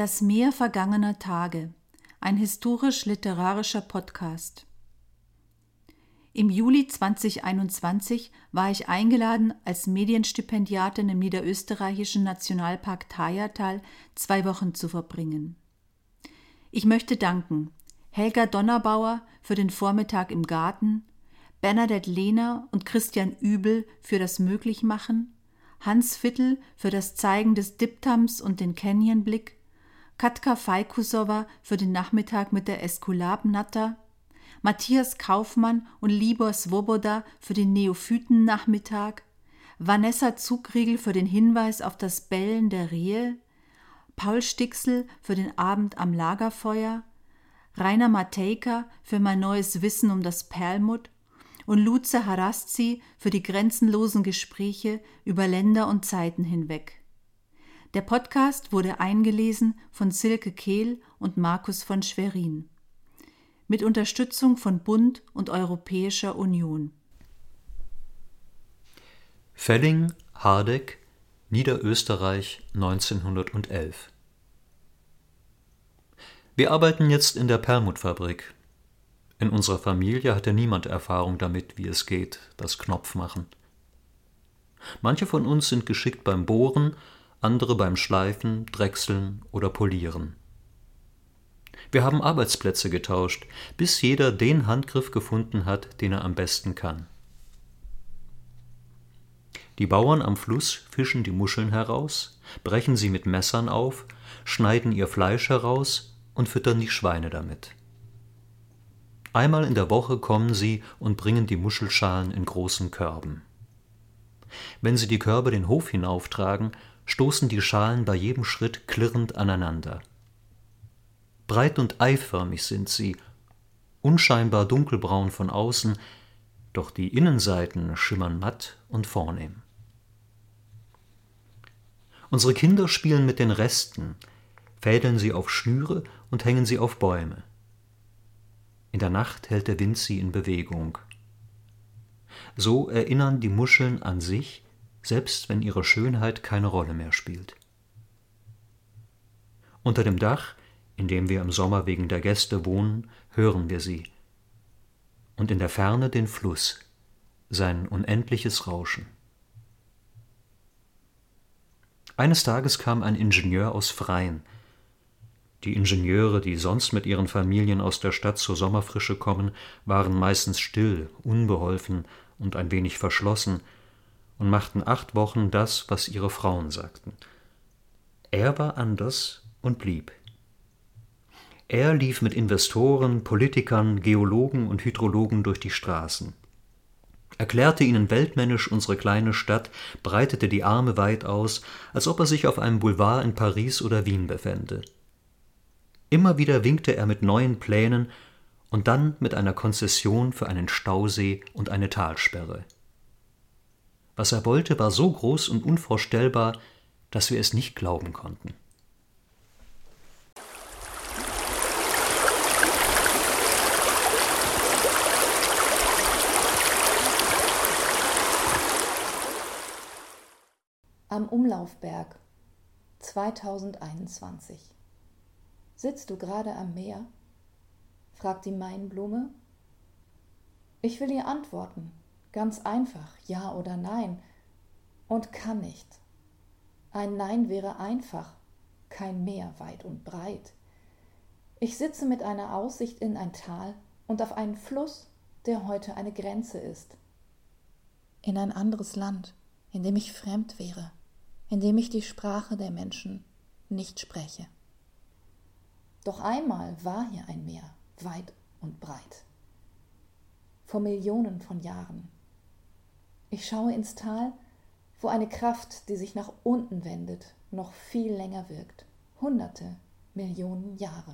Das Meer vergangener Tage, ein historisch-literarischer Podcast. Im Juli 2021 war ich eingeladen, als Medienstipendiatin im niederösterreichischen Nationalpark Thayertal 2 Wochen zu verbringen. Ich möchte danken Helga Donnerbauer für den Vormittag im Garten, Bernadette Lehner und Christian Übel für das Möglichmachen, Hans Vittel für das Zeigen des Diptams und den Canyonblick, Katka Fajkusowa für den Nachmittag mit der Eskulap-Natter, Matthias Kaufmann und Libor Svoboda für den Neophyten-Nachmittag, Vanessa Zugriegel für den Hinweis auf das Bellen der Rehe, Paul Stixl für den Abend am Lagerfeuer, Rainer Matejka für mein neues Wissen um das Perlmutt und Luce Haraszi für die grenzenlosen Gespräche über Länder und Zeiten hinweg. Der Podcast wurde eingelesen von Silke Kehl und Markus von Schwerin. Mit Unterstützung von Bund und Europäischer Union. Felling, Hardegg, Niederösterreich 1911. Wir arbeiten jetzt in der Perlmuttfabrik. In unserer Familie hatte niemand Erfahrung damit, wie es geht, das Knopfmachen. Manche von uns sind geschickt beim Bohren, andere beim Schleifen, Drechseln oder Polieren. Wir haben Arbeitsplätze getauscht, bis jeder den Handgriff gefunden hat, den er am besten kann. Die Bauern am Fluss fischen die Muscheln heraus, brechen sie mit Messern auf, schneiden ihr Fleisch heraus und füttern die Schweine damit. Einmal in der Woche kommen sie und bringen die Muschelschalen in großen Körben. Wenn sie die Körbe den Hof hinauftragen, stoßen die Schalen bei jedem Schritt klirrend aneinander. Breit und eiförmig sind sie, unscheinbar dunkelbraun von außen, doch die Innenseiten schimmern matt und vornehm. Unsere Kinder spielen mit den Resten, fädeln sie auf Schnüre und hängen sie auf Bäume. In der Nacht hält der Wind sie in Bewegung. So erinnern die Muscheln an sich, selbst wenn ihre Schönheit keine Rolle mehr spielt. Unter dem Dach, in dem wir im Sommer wegen der Gäste wohnen, hören wir sie. Und in der Ferne den Fluss, sein unendliches Rauschen. Eines Tages kam ein Ingenieur aus Freien. Die Ingenieure, die sonst mit ihren Familien aus der Stadt zur Sommerfrische kommen, waren meistens still, unbeholfen und ein wenig verschlossen und machten 8 Wochen das, was ihre Frauen sagten. Er war anders und blieb. Er lief mit Investoren, Politikern, Geologen und Hydrologen durch die Straßen, erklärte ihnen weltmännisch unsere kleine Stadt, breitete die Arme weit aus, als ob er sich auf einem Boulevard in Paris oder Wien befände. Immer wieder winkte er mit neuen Plänen und dann mit einer Konzession für einen Stausee und eine Talsperre. Was er wollte, war so groß und unvorstellbar, dass wir es nicht glauben konnten. Am Umlaufberg 2021. Sitzt du gerade am Meer? Fragt die Mainblume. Ich will ihr antworten, ganz einfach, ja oder nein, und kann nicht. Ein Nein wäre einfach, kein Meer weit und breit. Ich sitze mit einer Aussicht in ein Tal und auf einen Fluss, der heute eine Grenze ist. In ein anderes Land, in dem ich fremd wäre, in dem ich die Sprache der Menschen nicht spreche. Doch einmal war hier ein Meer, weit und breit. Vor Millionen von Jahren. Ich schaue ins Tal, wo eine Kraft, die sich nach unten wendet, noch viel länger wirkt. Hunderte, Millionen Jahre.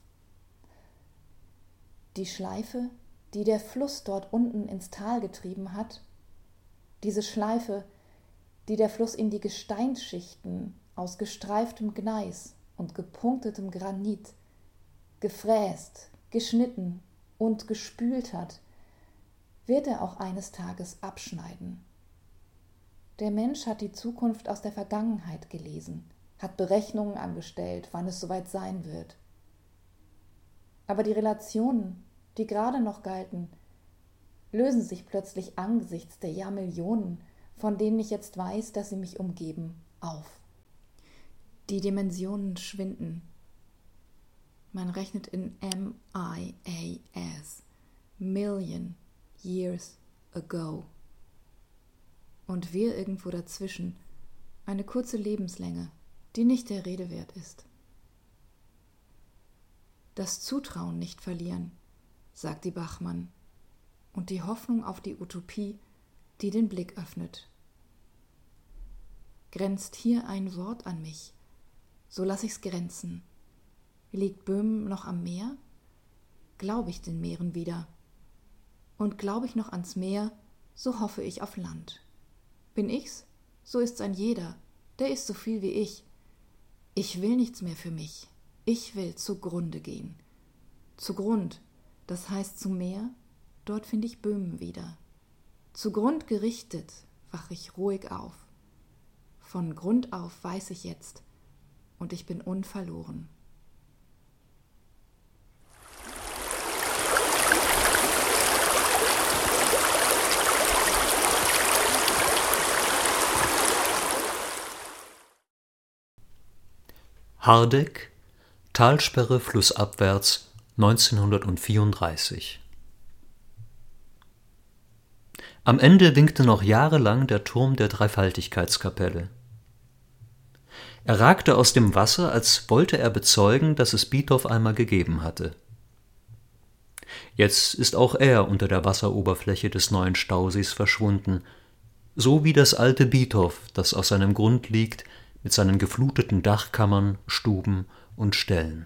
Die Schleife, die der Fluss dort unten ins Tal getrieben hat, diese Schleife, die der Fluss in die Gesteinsschichten aus gestreiftem Gneis und gepunktetem Granit gefräst, geschnitten und gespült hat, wird er auch eines Tages abschneiden. Der Mensch hat die Zukunft aus der Vergangenheit gelesen, hat Berechnungen angestellt, wann es soweit sein wird. Aber die Relationen, die gerade noch galten, lösen sich plötzlich angesichts der Jahrmillionen, von denen ich jetzt weiß, dass sie mich umgeben, auf. Die Dimensionen schwinden. Man rechnet in MIAS, Million Years Ago. Und wir irgendwo dazwischen, eine kurze Lebenslänge, die nicht der Rede wert ist. Das Zutrauen nicht verlieren, sagt die Bachmann, und die Hoffnung auf die Utopie, die den Blick öffnet. Grenzt hier ein Wort an mich, so lass ich's grenzen. Liegt Böhmen noch am Meer? Glaube ich den Meeren wieder. Und glaube ich noch ans Meer, so hoffe ich auf Land. Bin ich's? So ist's ein jeder, der ist so viel wie ich. Ich will nichts mehr für mich. Ich will zugrunde gehen. Zugrund, das heißt zum Meer, dort finde ich Böhmen wieder. Zugrund gerichtet wach ich ruhig auf. Von Grund auf weiß ich jetzt, und ich bin unverloren. Hardegg, Talsperre flussabwärts, 1934. Am Ende winkte noch jahrelang der Turm der Dreifaltigkeitskapelle. Er ragte aus dem Wasser, als wollte er bezeugen, dass es Biethoff einmal gegeben hatte. Jetzt ist auch er unter der Wasseroberfläche des neuen Stausees verschwunden, so wie das alte Biethoff, das aus seinem Grund liegt, mit seinen gefluteten Dachkammern, Stuben und Ställen.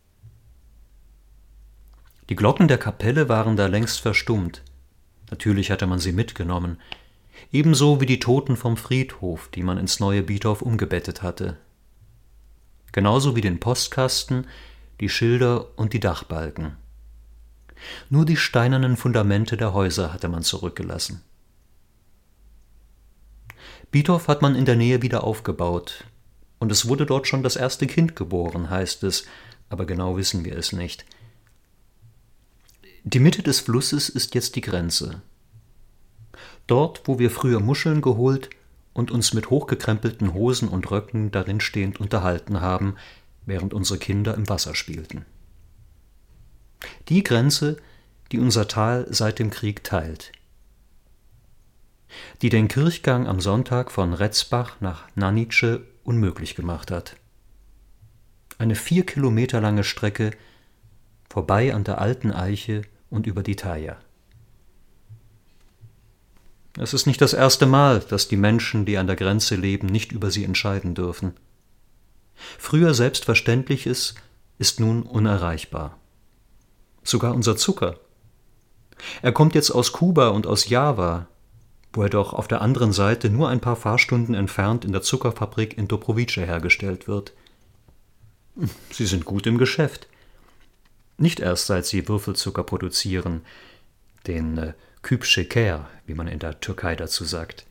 Die Glocken der Kapelle waren da längst verstummt. Natürlich hatte man sie mitgenommen, ebenso wie die Toten vom Friedhof, die man ins neue Biethoff umgebettet hatte. Genauso wie den Postkasten, die Schilder und die Dachbalken. Nur die steinernen Fundamente der Häuser hatte man zurückgelassen. Biethoff hat man in der Nähe wieder aufgebaut, und es wurde dort schon das erste Kind geboren, heißt es, aber genau wissen wir es nicht. Die Mitte des Flusses ist jetzt die Grenze. Dort, wo wir früher Muscheln geholt und uns mit hochgekrempelten Hosen und Röcken darin stehend unterhalten haben, während unsere Kinder im Wasser spielten. Die Grenze, die unser Tal seit dem Krieg teilt. Die den Kirchgang am Sonntag von Retzbach nach Nanice unmöglich gemacht hat. Eine 4 Kilometer lange Strecke, vorbei an der alten Eiche und über die Thaya. Es ist nicht das erste Mal, dass die Menschen, die an der Grenze leben, nicht über sie entscheiden dürfen. Früher Selbstverständliches ist nun unerreichbar. Sogar unser Zucker. Er kommt jetzt aus Kuba und aus Java, wo er doch auf der anderen Seite nur ein paar Fahrstunden entfernt in der Zuckerfabrik in Dobrovice hergestellt wird. Sie sind gut im Geschäft. Nicht erst seit sie Würfelzucker produzieren, den Küp Şeker, wie man in der Türkei dazu sagt.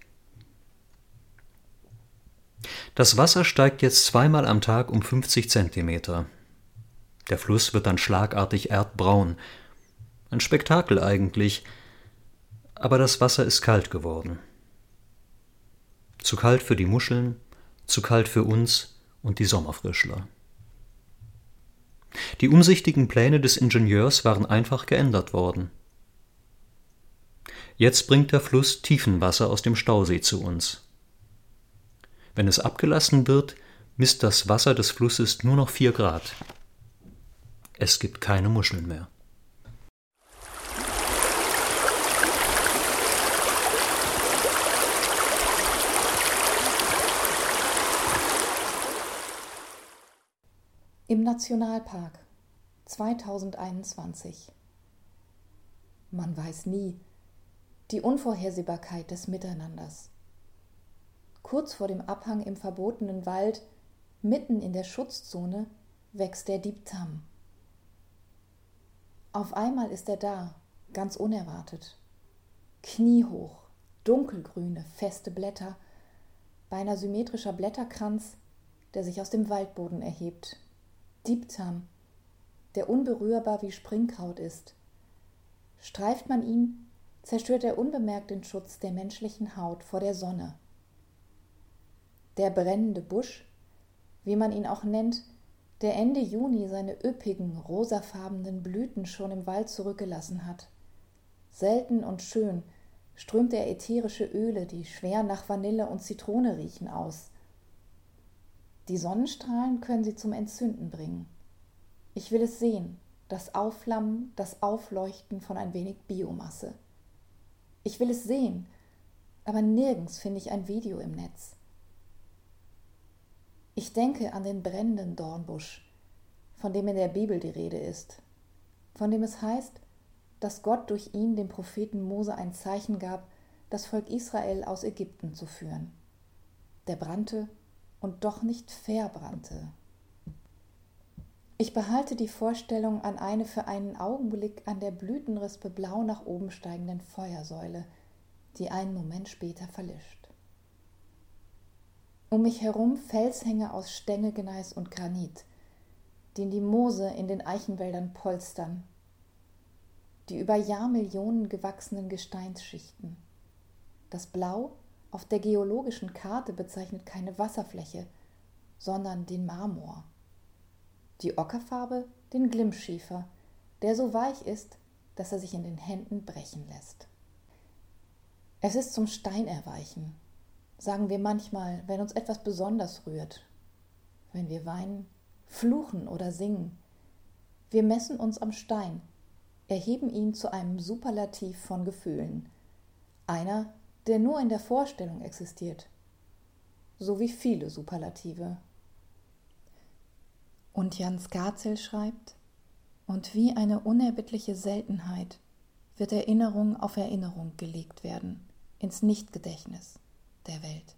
Das Wasser steigt jetzt zweimal am Tag um 50 Zentimeter. Der Fluss wird dann schlagartig erdbraun. Ein Spektakel eigentlich, aber das Wasser ist kalt geworden. Zu kalt für die Muscheln, zu kalt für uns und die Sommerfrischler. Die umsichtigen Pläne des Ingenieurs waren einfach geändert worden. Jetzt bringt der Fluss Tiefenwasser aus dem Stausee zu uns. Wenn es abgelassen wird, misst das Wasser des Flusses nur noch 4 Grad. Es gibt keine Muscheln mehr. Im Nationalpark 2021. Man weiß nie, die Unvorhersehbarkeit des Miteinanders. Kurz vor dem Abhang im verbotenen Wald, mitten in der Schutzzone, wächst der Dieptam. Auf einmal ist er da, ganz unerwartet. Kniehoch, dunkelgrüne, feste Blätter, beinahe symmetrischer Blätterkranz, der sich aus dem Waldboden erhebt. Dieptam, der unberührbar wie Springkraut ist. Streift man ihn, zerstört er unbemerkt den Schutz der menschlichen Haut vor der Sonne. Der brennende Busch, wie man ihn auch nennt, der Ende Juni seine üppigen, rosafarbenen Blüten schon im Wald zurückgelassen hat. Selten und schön strömt er ätherische Öle, die schwer nach Vanille und Zitrone riechen, aus. Die Sonnenstrahlen können sie zum Entzünden bringen. Ich will es sehen, das Aufflammen, das Aufleuchten von ein wenig Biomasse. Ich will es sehen, aber nirgends finde ich ein Video im Netz. Ich denke an den brennenden Dornbusch, von dem in der Bibel die Rede ist, von dem es heißt, dass Gott durch ihn dem Propheten Mose ein Zeichen gab, das Volk Israel aus Ägypten zu führen. Der brannte und doch nicht verbrannte. Ich behalte die Vorstellung an eine für einen Augenblick an der Blütenrispe blau nach oben steigenden Feuersäule, die einen Moment später verlischt. Um mich herum Felshänge aus Stängelgneis und Granit, den die Moose in den Eichenwäldern polstern, die über Jahrmillionen gewachsenen Gesteinsschichten. Das Blau auf der geologischen Karte bezeichnet keine Wasserfläche, sondern den Marmor. Die Ockerfarbe den Glimmschiefer, der so weich ist, dass er sich in den Händen brechen lässt. Es ist zum Steinerweichen, sagen wir manchmal, wenn uns etwas besonders rührt, wenn wir weinen, fluchen oder singen. Wir messen uns am Stein, erheben ihn zu einem Superlativ von Gefühlen, einer, der nur in der Vorstellung existiert, so wie viele Superlative. Und Jan Skarzel schreibt, und wie eine unerbittliche Seltenheit wird Erinnerung auf Erinnerung gelegt werden, ins Nichtgedächtnis der Welt.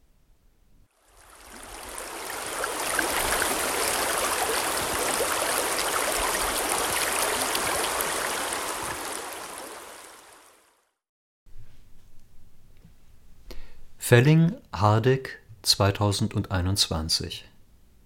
Felling, Hardegg, 2021.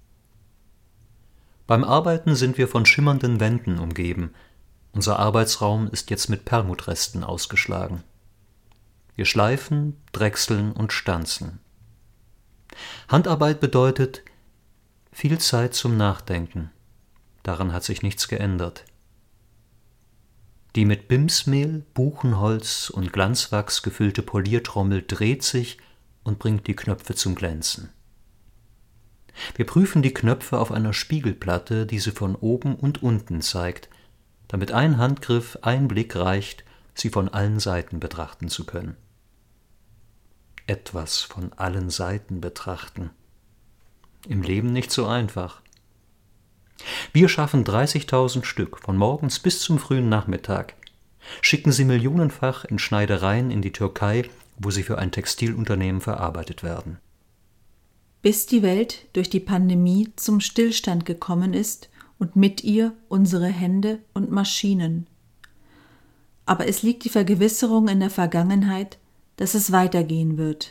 Beim Arbeiten sind wir von schimmernden Wänden umgeben. Unser Arbeitsraum ist jetzt mit Perlmuttresten ausgeschlagen. Wir schleifen, drechseln und stanzen. Handarbeit bedeutet viel Zeit zum Nachdenken. Daran hat sich nichts geändert. Die mit Bimsmehl, Buchenholz und Glanzwachs gefüllte Poliertrommel dreht sich und bringt die Knöpfe zum Glänzen. Wir prüfen die Knöpfe auf einer Spiegelplatte, die sie von oben und unten zeigt, damit ein Handgriff, ein Blick reicht, sie von allen Seiten betrachten zu können. Etwas von allen Seiten betrachten. Im Leben nicht so einfach. Wir schaffen 30.000 Stück, von morgens bis zum frühen Nachmittag, schicken sie millionenfach in Schneidereien in die Türkei, wo sie für ein Textilunternehmen verarbeitet werden. Bis die Welt durch die Pandemie zum Stillstand gekommen ist und mit ihr unsere Hände und Maschinen. Aber es liegt die Vergewisserung in der Vergangenheit, dass es weitergehen wird.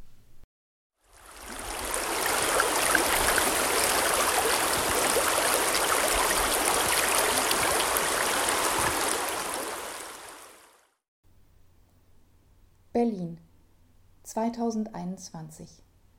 Berlin, 2021.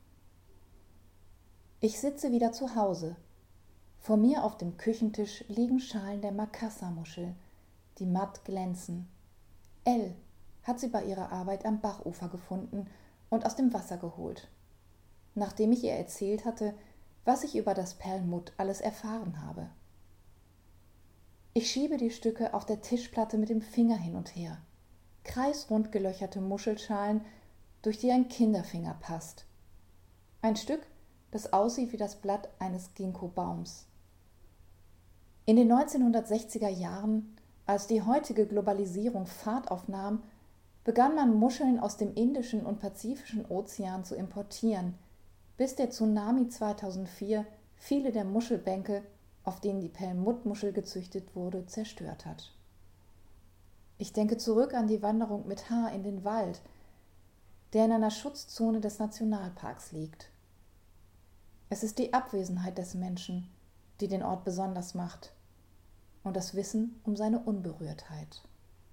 Ich sitze wieder zu Hause. Vor mir auf dem Küchentisch liegen Schalen der Makassarmuschel, die matt glänzen. Elle hat sie bei ihrer Arbeit am Bachufer gefunden und aus dem Wasser geholt, nachdem ich ihr erzählt hatte, was ich über das Perlmutt alles erfahren habe. Ich schiebe die Stücke auf der Tischplatte mit dem Finger hin und her. Kreisrund gelöcherte Muschelschalen, durch die ein Kinderfinger passt. Ein Stück, das aussieht wie das Blatt eines Ginkgo-Baums. In den 1960er Jahren, als die heutige Globalisierung Fahrt aufnahm, begann man Muscheln aus dem Indischen und Pazifischen Ozean zu importieren, bis der Tsunami 2004 viele der Muschelbänke, auf denen die Perlmuttmuschel gezüchtet wurde, zerstört hat. Ich denke zurück an die Wanderung mit H. in den Wald, der in einer Schutzzone des Nationalparks liegt. Es ist die Abwesenheit des Menschen, die den Ort besonders macht, und das Wissen um seine Unberührtheit.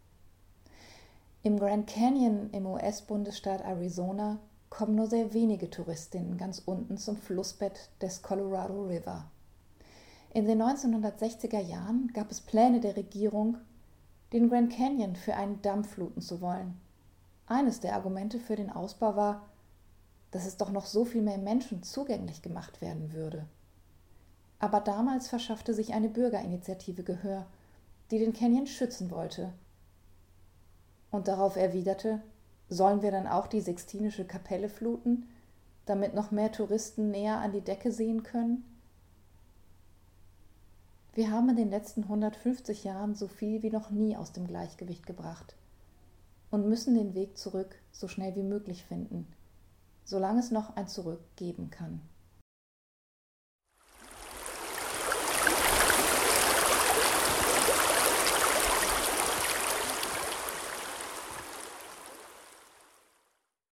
Im Grand Canyon im US-Bundesstaat Arizona kommen nur sehr wenige Touristinnen ganz unten zum Flussbett des Colorado River. In den 1960er Jahren gab es Pläne der Regierung, den Grand Canyon für einen Damm fluten zu wollen. Eines der Argumente für den Ausbau war, dass es doch noch so viel mehr Menschen zugänglich gemacht werden würde. Aber damals verschaffte sich eine Bürgerinitiative Gehör, die den Canyon schützen wollte. Und darauf erwiderte, sollen wir dann auch die Sixtinische Kapelle fluten, damit noch mehr Touristen näher an die Decke sehen können? Wir haben in den letzten 150 Jahren so viel wie noch nie aus dem Gleichgewicht gebracht und müssen den Weg zurück so schnell wie möglich finden, solange es noch ein Zurück geben kann.